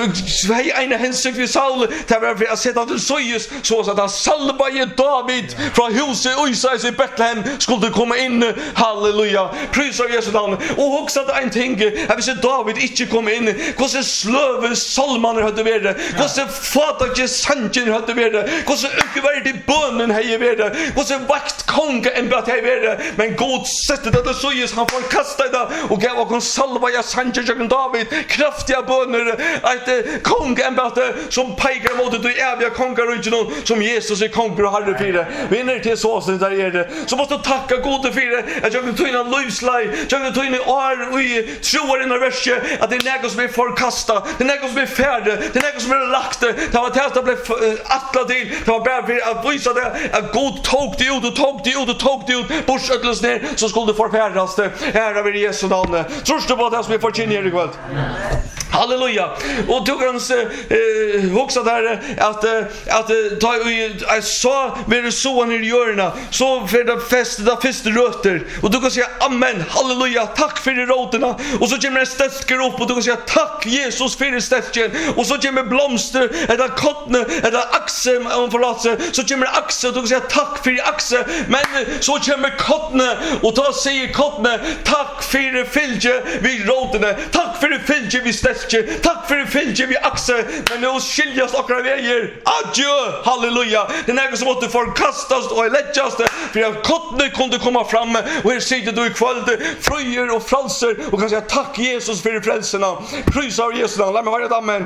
för en i hensikte för Saul det var för att sätta till Sojus så att han salvade David från huset Isais i Betlehem skulle komma in halleluja prisar Jesu namn och också att en ting att vi ser David inte komma in hur så slöve salmaner hade varit hur så fatage sanchen hade varit hur så ökvärdig bönen hade varit hur så vakt konga en bättre hade varit men god sättet att det så just han får kasta det och gav och salva jag sanchen och David kraftiga böner att konga en bättre som pekar mot det eviga kongarriket som Jesus är kongar och herre för det vinner till så så där är det så måste tacka gode för det att jag kan ta in en livslaj jag kan ta in i år och i tror in i verset att det är något som är förkasta det är något som är färdigt det är något som är lagt det var tält att bli attla till det var bara för att visa det att god tog det ut och tog det ut och tog det ut borsödlas ner så skulle det förfärdas det här över Jesu namn tror du på det som vi får känna i kväll halleluja och tog hans eh också där att att ta jag sa med det så ner i hjörna så för det fäste det fäste rötter och du kan säga amen halleluja tack för det rötterna och så kommer det stäcker upp och du kan säga tack Jesus för det stäcken och så kommer blomster eller kottne eller axel om förlåtelse så kommer axel och du kan säga tack för axel men så kommer kottne och då säger kottne tack för det fylje vid rötterna tack för det fylje vid stäcken tack för det fylje vid axel men nu skiljas och väger adjö halleluja det är något som måste förkastas och läggas för att kottne kunde komma fram och här sitter du i kväll fröjer och frälser och kan säga tack Jesus för frälserna prisar Jesus namn låt mig höra det amen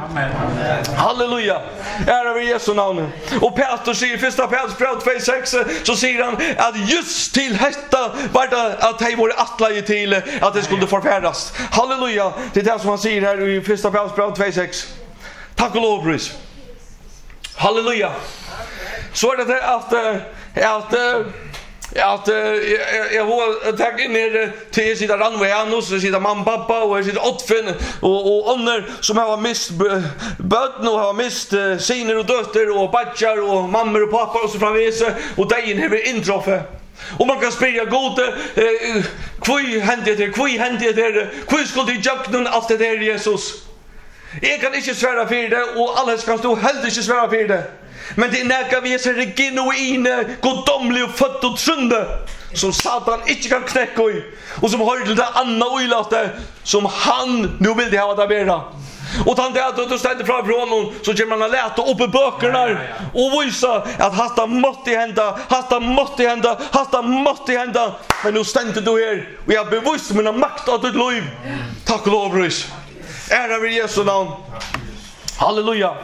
halleluja ära vid Jesu namn och Petrus säger i första Petrus brev två sex så säger han att just till detta var det att de var attlaje till att det skulle förfärdas halleluja det är det som han säger här i första Petrus brev två sex tack och lov pris halleluja så är det att att att jag var tag in ner till sidan Ranway och så sitter mamma pappa och sitter åtfinn och och andra som har mist bötn och har mist siner och dötter och batchar och mammor och pappor och så framvis och dagen har vi introffe. Och man kan spela gode kvui hände det kvui hände det kvui skulle jag nun allt det där Jesus. Jag kan inte svära för det och alla ska stå helt inte svära för det. Men det är näka vi är så genuina, goddomlig och fött och trunde som Satan inte kan knäcka i och som har till det andra oilate som han nu vill det ha att bära. Och han det att du ständer fram från honom så kommer man att läta upp i böckerna och visa att hasta måste hända, hasta måste hända, hasta måste hända. Men nu ständer du här och jag bevisst mina makt att ditt liv. Tack och lov, Rys. Ära vid Jesu namn. Halleluja.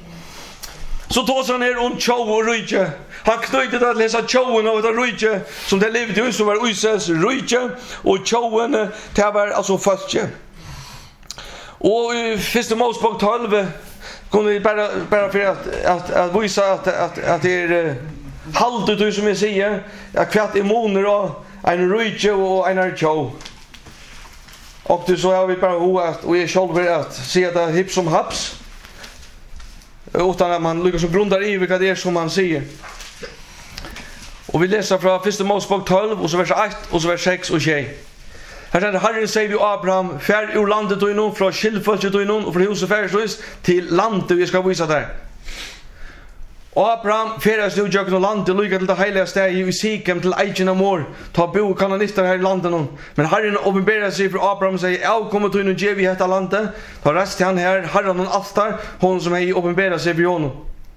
Så tog han ner om tjau och rujtje. Han knöjde att läsa tjauen av ett rujtje som det levde i som var Uisels rujtje och tjauen det var alltså fölkje. Och i första Mosebok tolv kunde vi bara, bara för att, att, att visa att, att, att det är halvt ut som jag säger att kvart immuner och en rujtje och en tjau. Och det så har vi bara ho att och är själv att se det hipp som haps. Utan att man lyckas grundar i vilka det är som man säger. Och vi läser från första Mosebok tolv och så vers ett och så vers sex och tjej. Här säger Herren säger vi Abraham fär ur landet och inom från skillfölket och inom och från huset färdsvis till landet vi ska visa där. Och Abraham färdas nu jag landet lycka till det heliga steg i Sikem till Eichen Amor ta bo kanonister här i landet. Men Herren uppenbarar sig för Abraham och säger jag kommer till en ge vi detta landet. Ta rest till han här Herren och altar hon som är uppenbarar sig för honom.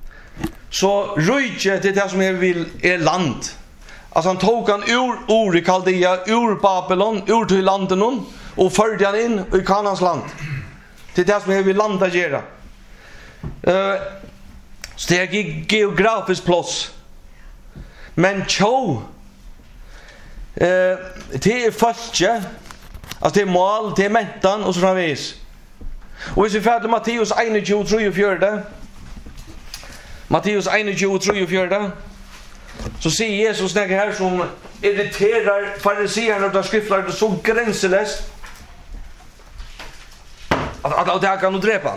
Så rujtje det är det som jag vill är land. Alltså han tog han ur Ur i Kaldea, ur Babylon, ur till landet någon och förde han in i Kanans land. Det är det som jag vill landa göra. Uh, så det är geografiskt plats. Men tjo, uh, det är fölkje, alltså det är mål, det är mentan och så framvis. Och hvis vi färdig Matteus tjugo, tre och fyra. Matteus tjugo, tre och fyra. Så säger Jesus något här som irriterar fariseerna och de skriftlärda så gränslöst att, att det kan nog dräpa.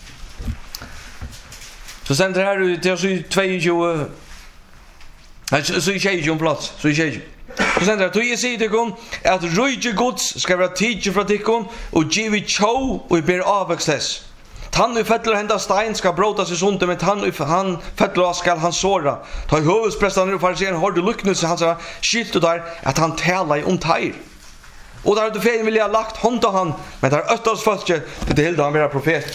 Så sen det här till så tjugo så i tjugo plats så i tjugo. Så sen det då jag säger det kom att rujtje Guds ska vara tidje från tikkon och givi tjau och ber avväxtes. Han i fettler hända stein ska bråta sig sunt men han i han fettler skal han såra. Ta huvudsprästen och farisén har du lycknelse han sa skilt där att han talar om tajr. Och där det fel vill jag lagt hand till han men där ötters fölke det helt han vara profet.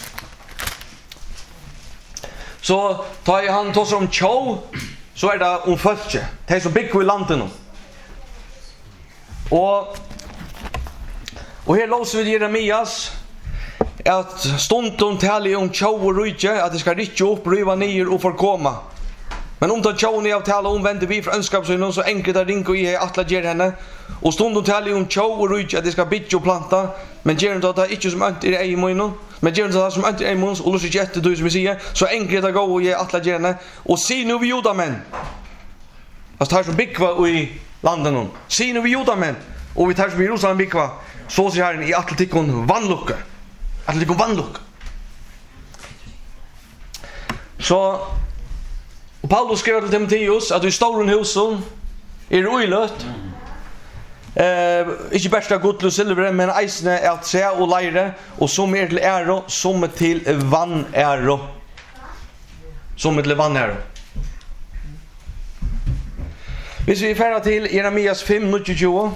Så tar han tar som tjau så är det om fölke. Det är så big i landet nu. Och och här låser vi Jeremias att stundom talar om tjau och rujtje att det ska rycka upp, riva ner och förkomma. Men om det tjau ni av talar om vänder vi för önskapsöjnen så enkelt att ringa och ge att ger henne. Och stundom talar om tjau och rujtje att det ska bytja och planta. Men ger inte att det inte som inte är i munnen. Men ger inte att det som inte är i munnen och låser inte du som vi säger. Så enkelt att gå och ge att ger henne. Och se nu vi judamän. Alltså tar som bikva i landen. Se nu vi judamän. Och vi tar som Jerusalem bikva. Så ser Herren i atletikon vannlucka. Att det går vannluck. Så och Paulus skrev till Timoteus att i stora husen är oilött. Eh, inte bästa guld och silver men eisne är att se och leire och som är till ära som är till vann ära. Som är till vann ära. Hvis vi färra till Jeremias fem nio.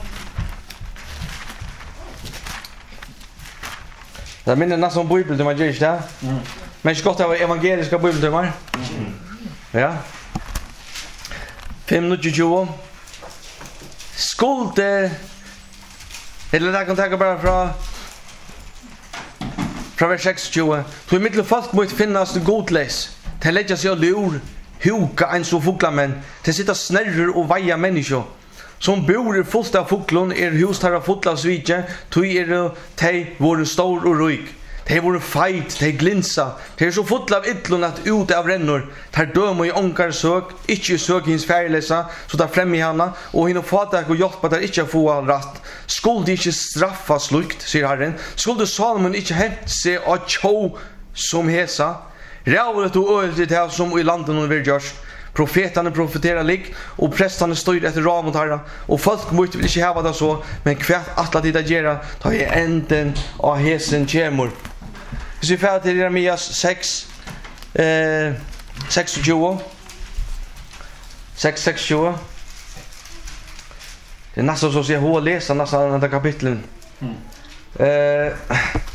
Det minner nästan bibeln till man gör det. Mm. Men ska ta evangeliska bibeln till mig. Mm. Ja. fem nio. Skuld eller där kan ta bara från från vers sextio. Då i mitten folk måste finnas det godläs. Det lägger sig lur huka en så fåglar men det sitter snärrer och vaja människor. Som bor i fullt av foglon er hustarra fotla svitje, tog er teg vore stor og rik. De vore feit, de glinsa, de er så fulla av ytlun at ute av rennor, der døm og i ångar søk, ikkje søk hins færlesa, så der frem i hana, og hinn og fatak og hjelpa der ikkje få all ratt. Skulle ikkje straffa slukt, sier Herren, skulle Salomon ikkje hent seg av tjå som hesa, rævret og øyelt det som i landet noen vil gjørs. Profetane profeterar lik, og prestane styr etter rav mot herra, og folk måtte vil ikkje heva det så, men kvært atla tid a gjerra, ta i enden av hesen kjemur. Hvis vi færre til Jeremias seks, eh, tjue, seks, tjue, det er nesten så å si, jeg har lest nesten denne kapitlen. Mm. Eh,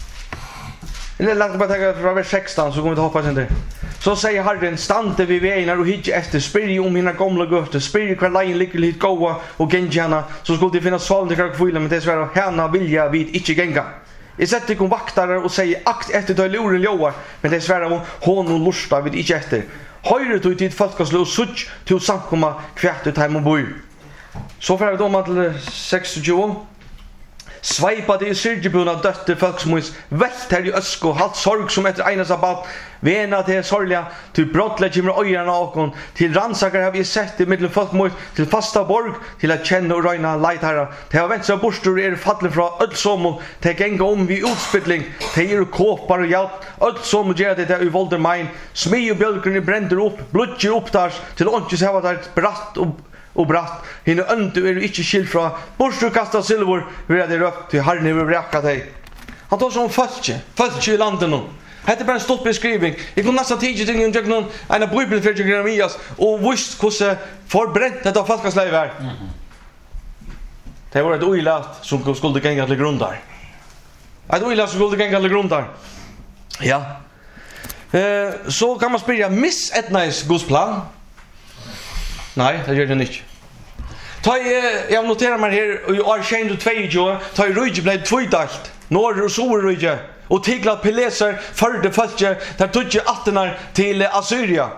La oss bara ta fra vers sexton så kommer vi til hoppa sen der. Så sier Herren, stande vi veinar og hitje efter, spyrir om hina gamla gøtter, spyrir hver leien ligger litt gåa og gengjana, så skulle de finna svalen til krakfyla, men det er svære, hana vilja vid ikkje genga. Jeg setter ikon vaktare og sier, akt etter tøy luren ljóar, men det er svære om hon og lusta vid ikkje etter. Høyre tøy tid folkaslu og sutt til samkomma kvært ut heim og boi. Så får vi doma til tjue. Sveipa det i syrgebuna døtter folksmois, velt her i øsko, halt sorg som etter einas av bad, vena til sorglia, til brottlet kymmer øyrarna åkon, til rannsakar har vi sett i middel folkmois, til fasta borg, til at kjenne og røyna leitherra, til å venstra bostur er fallet fra ødsomo, til å genga om vi utspilling, til er kåpar og hjelp, ødsomo gjerra det der i volder mein, smi og bjølgrunni brender opp, blodger opp der, til åndkjus heva der bratt og og bratt, henne øndu er ikkje skilt fra, borstu kasta silver, vil jeg det røpt til herren vil brekka deg. Han tar sånn fölkje, fölkje i landet nå. Hette er bare en stort beskriving. Jeg kunne nesten tidlig til en noen en av Bibelen fra Jeremias, og visst hvordan forbrent dette folkasleiv er. Det var et uilat som skulle genga til grunn der. Et uilat som skulle genga til grunn der. Ja. Eh, så kan man spyrja, miss etnais Guds plan? Nei, det gjør det ikke. Ta jeg, jeg noterer meg her, i år tjueto, ta jeg rydde ble tvøydalt, norr og solrydde, og tiglat Peleser, førde følge, der tog jeg attenar til Assyria.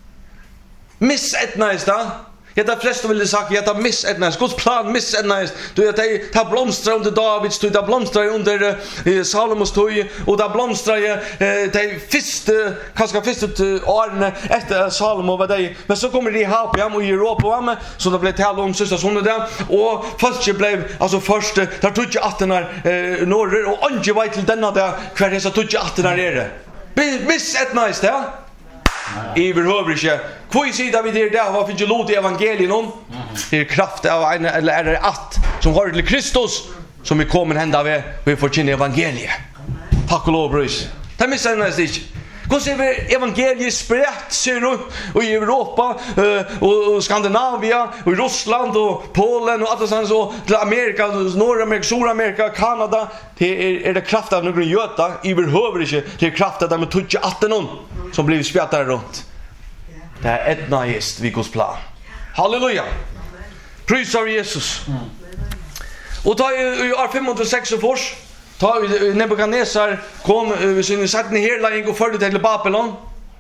Missetnæst da? Ja, det fleste ville sagt, ja, det missetnæst, Guds plan missetnæst. Du vet, det har blomstret under Davids tøy, det har blomstret under uh, Salomos tøy, og det har blomstret uh, de første, kanskje første årene etter Salomo var det. Men så kommer de her på hjemme og i Europa var med, så det ble tale om søster sånne der, og først ble, altså først, der tog ikke attenar uh, norrer, og ikke vei til denne der, hver hese tog ikke attenar er det. Missetnæst, ja? I behöver inte. Kvoi sida vi det där har finns ju lot i evangelien om. Det är kraft av en eller är det att som har till Kristus som vi kommer hända vi vi får känna evangeliet. Tack och lov brus. Det missar näs inte. Hur ser vi evangeliet spritt ser ut i Europa och och Skandinavien och Ryssland och Polen och allt sånt så till Amerika, Nordamerika, Sydamerika, Kanada. Det är är det kraft av några göta i behöver inte. Det är kraft av de touch attenon som blir spjattar runt. Det är ett najest vid Guds plan. Halleluja. Prisar Jesus. Och ta i år femhundrasex fors ta Nebukadnesar kom vi sin satt ner hela och förde till Babylon.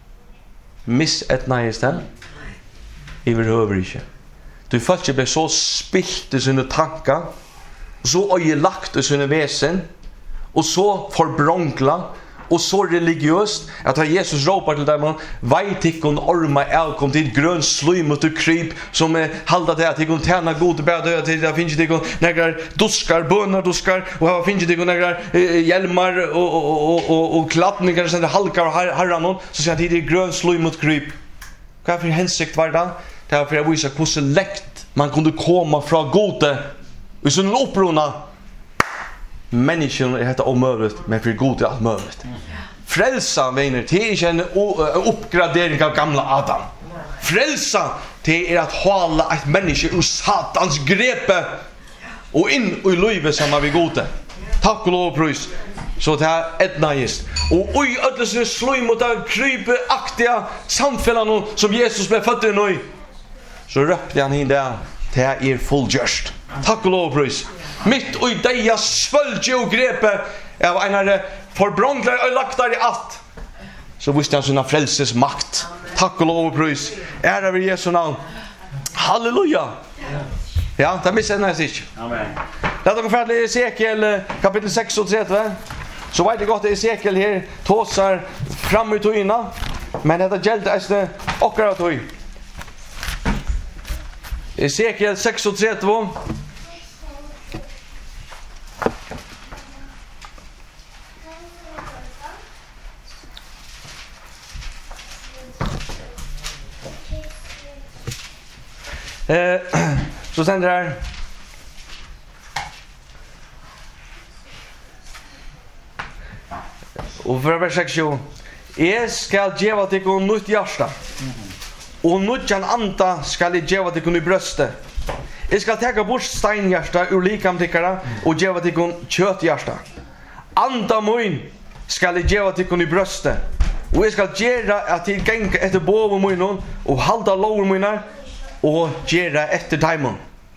Miss ett najest den. I behöver inte. Du fast blev så spilt i sina tankar, så öjelagt i sina väsen och så förbronkla och så religiöst att Jesus ropar till dem, vet inte om orma är kom till grön slym och kryp som är halda det att det går tjäna god bädö till det finns det går några duskar bönar duskar och här finns det går några hjälmar och och och och klappningar som det halkar och herran så säger det är grön slym och kryp. Vad för hensikt var det? Det är för att visa hur så lätt man kunde komma från gode och så upprona. Människan är detta omöjligt, men för god är allt möjligt. Frälsa, vänner, det är inte en uppgradering av gamla Adam. Frälsa, det är att hålla ett människa ur satans grepe och in i livet som är vi gode. Tack och lov och pröjs. Så det är ett najest. Och i ödlösning slöj mot den krypeaktiga samfällan som Jesus blev född i nu. Så röpte han in där. Det är fullgörst. Tack och lov och pröjs. Mitt och i deja svölge och grepe av en av förbrånglar och lagt där i allt. Så visste han sina frälses makt. Tack och lov och pröjs. Ära vid Jesu namn. Halleluja. Ja, det missar jag nästan inte. Amen. Låt oss gå färdigt i Esekiel kapitel sex och trettio. så vet jeg godt det Esekiel her tåsar fram i tøyna, men dette gjelder eisne okkara tøy. Esekiel trettiosex. Eh, så sender her og fra vers seks: Jeg skal gjeva tykkum nytt hjärsta, og nutjan anda skal jeg gjeva tykkum i brøstet. Jeg skal teka bort steinhjärsta ur likam tykkara, og gjeva tykkum kjøthjärsta. Anda mun skal jeg gjeva tykkum i brøstet, og jeg skal gjera at jeg genga etter bovu munnen, og halda lover munnar, og gjera etter daimon.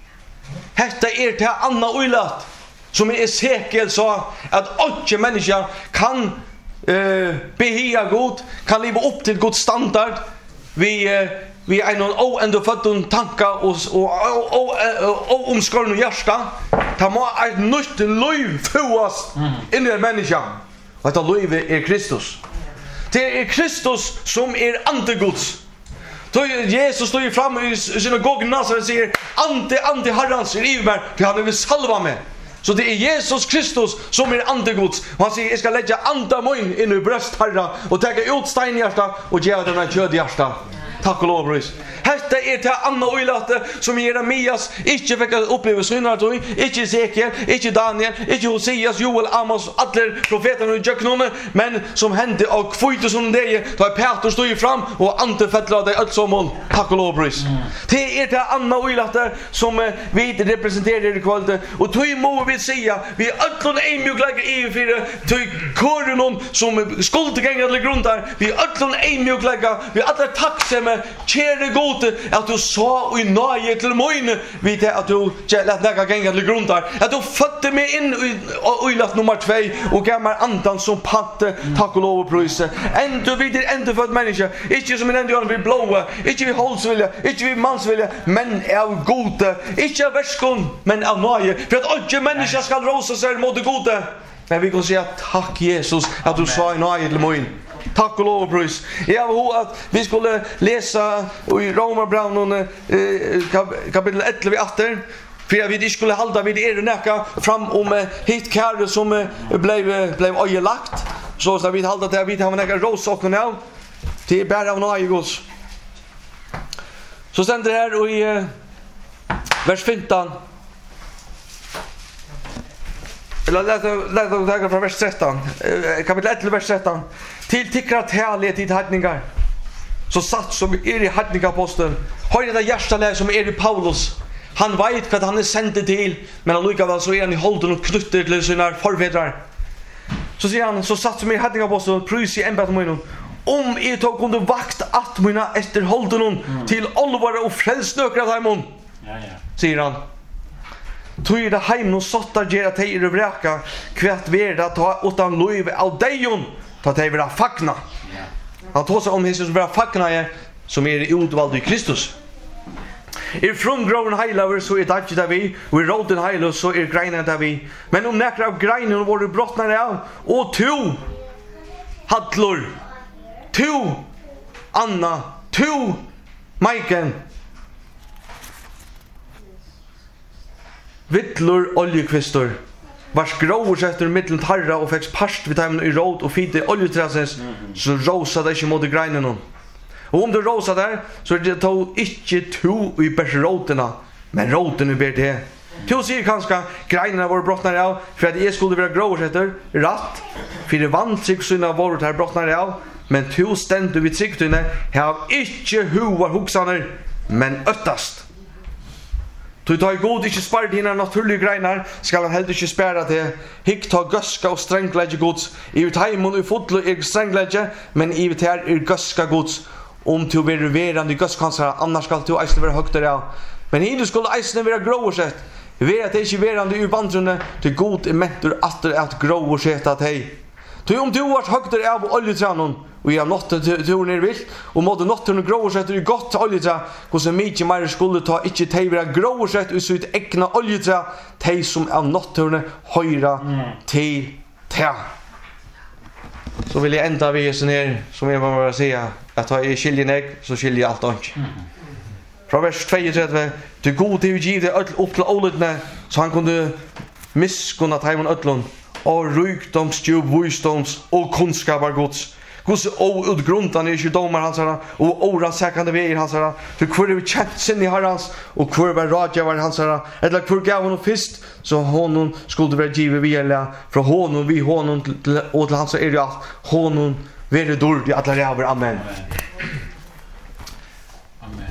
Hetta er til anna uilat, som Esekiel sa, at åtte mennesker kan uh, behia god, kan leva upp till god standard, vi uh, vi är någon oändå föddun tanka och och och och omskorna hjärta. Ta må ett nytt liv födas in i människan. Och detta liv är Kristus. Det är Kristus som är antegods. Då Jesus står ju fram i synagogen Nasaret och säger: ante ante Herrans är i mig, för han vill salva mig. Så det är Jesus Kristus som är antegods. Och han säger: jag ska lägga anda mun in i bröst Herra och ta ut steinhjärta och ge den här ködhjärta. Tack och lov, Bruce. Hetta är till Anna Oilate som Jeremias inte fick uppleva synar då, inte Esekiel, inte Daniel, inte Hosias, Joel, Amos, alla profeterna i Jöknone, men som hände och kvite som det då Peter stod ju fram och ante fettla dig allt som tack och lov, Bruce. Det är till Anna Oilate som vi representerar i kvällen och tog må vi säga vi alla är mjukliga i fyra tog koren som skuldgängare till grund där vi alla är mjukliga vi alla tacksamma käre gode att du sa i nöje till möjne vid det att du lät lägga gänga till grund där att du fötte mig in i oilat nummer två och gav mig andan som patte tack och lov och pröjse ändå vid det ändå för ett människa inte som en ändå vill blåa inte vid hållsvilja inte vid mansvilja men av gode inte av värskon men av nöje för att inte människa ska rosa sig mot det gode men vi kan säga tack Jesus att du sa i nöje till möjne. Tack och lov och pris. Jag vill att vi skulle läsa i Romarbrevet kapitel elva åtta för att vi inte skulle hålla vid er näka fram om hit kär som blev blev öjelagt så så vi hålla det vi har några rosocker nu till bär av några Guds. Så ständer det här i vers femton. Eller läs läs läs från vers tretton. Kapitel elva vers tretton. Till tickrat härlighet i hedningar. Så satt som är i hedningaposten. Har det där hjärtaläge som är i Paulus. Han vet vad han är sänd till, men han lukar väl så är han i hålden och knutter till sina förfädrar. Så säger han, så satt som är i hedningaposten och prys i ämbet med om jag tog kunde vakt att mina efter hålden mm. till allvara och frälsnökra av dem. Ja, ja. Säger han. Tog det heim och sottar gera tej i rövräka kvärt verda ta utan lov av dejon ta tej vara fakna. Han tog sig om Jesus vara fakna är som är utvald i Kristus. Er frumgrown heilaver så är det där vi och i roten heilo så är greinen där vi men om näkra av greinen var det brottnar av och to hadlor to Anna to Maiken vittlor oljekvistor vars gråer sätter mittlen tarra och fäcks parst vid tajmen i råd och fide oljeträsens så rosa det inte mot greinen hon. Och om du rosa där så är det tog inte to i bärsråterna men råten är bärt det. To säger kanske grejerna var brottnar av för att jag skulle vara gråer sätter rätt för det vantrygg sina var här brottnar av men to stände vid tryggtunne har inte huvar hoxaner men öttast. Du tar god inte spara dina naturliga grenar skall han heller inte spara det. Hick ta göska och stränglägge gods. I uttaimon och fotlo är stränglägge men i ut här är göska gods. Om du vill verande göskansar annars skall du eisne vara högt där. Men hindu skulle eisne vara gråorsett. Vi vet att det inte verande ur bandrunne till god är mentor att att gråorsett att hej. Du om du har högt där av oljetränon och jag nått tur ner vill och måste nått tur gråorsett i gott oljeträ hur så mycket mer skulle ta inte tevra gråorsett ut sitt egna oljeträ tej som är nått tur höra till te. så vill jag ända vid sån här som jag bara säga att ha i skiljenägg så skiljer allt och inte. Fra vers tvåogtretton, du god till giv det öll upp till olutne så han kunde miskunna tajman öllon och rykdoms, djup, visdoms och kunskapar gods. Gos outgrundan är ju domar hans herra och oransäkande väger hans herra. För kvar är vi känt sin i herrans och kvar var radjavar hans herra. Eller kvar gav honom fyrst så honom skulle vara givet vila från honom vi honom och till hans är det allt. Honom vere dörd i alla räver. Amen. Amen.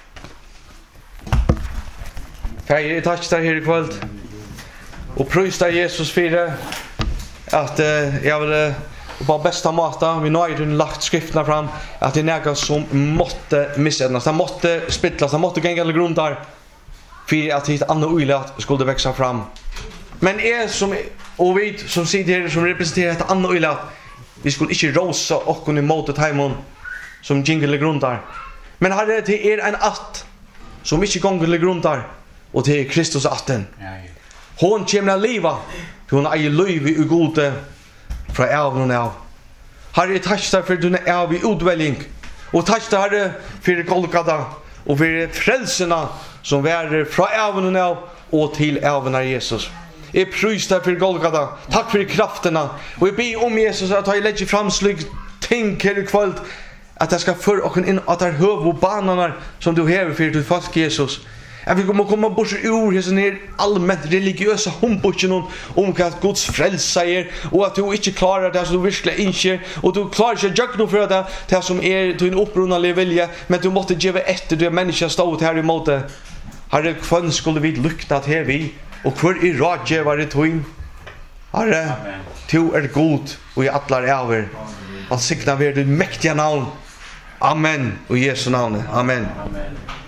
Färger i tack där här i kväll. Och pröjsta Jesus för det. Att uh, jag vill uh, på bästa måte vi nu har lagt skrifterna fram att det är något som måste missas. Det måste spittlas, det måste gänga eller grundar för att ett annat oilat skulle växa fram. Men är som och vi som sitter här som representerar ett annat oilat vi skulle inte rosa och kunna mot timon som jingle eller grundar. Men har det till er en att som inte gånger eller grundar och till Kristus atten. Hon kommer att leva för hon är liv i gode fra även av. Herre, takk deg for denne av i utvelling. Og takk deg, Herre, for Golgata og for frelsene som værer fra även av og til även av Jesus. Jeg prys deg for Golgata. Takk for kraftene. Og jeg ber om Jesus at jeg legger frem slik ting her i kveld at jeg skal føre okken inn at det er høv og banene som du hever for til folk Jesus. Jag vill komma komma bort ur hela ner allmänt religiösa humbuchen om om att Guds frälsa er och att du inte klarar det så du verkligen inte och du klarar inte jag nog för det det som är din upprunaliga vilja men du måste ge efter det människan stod här i mode. Har det kvön skulle vi lukta att här vi och för i radje var det twin. Herre, du är god och i alla över. Och signa ver du mäktiga namn. Amen. Och Jesu namn. Amen. Amen.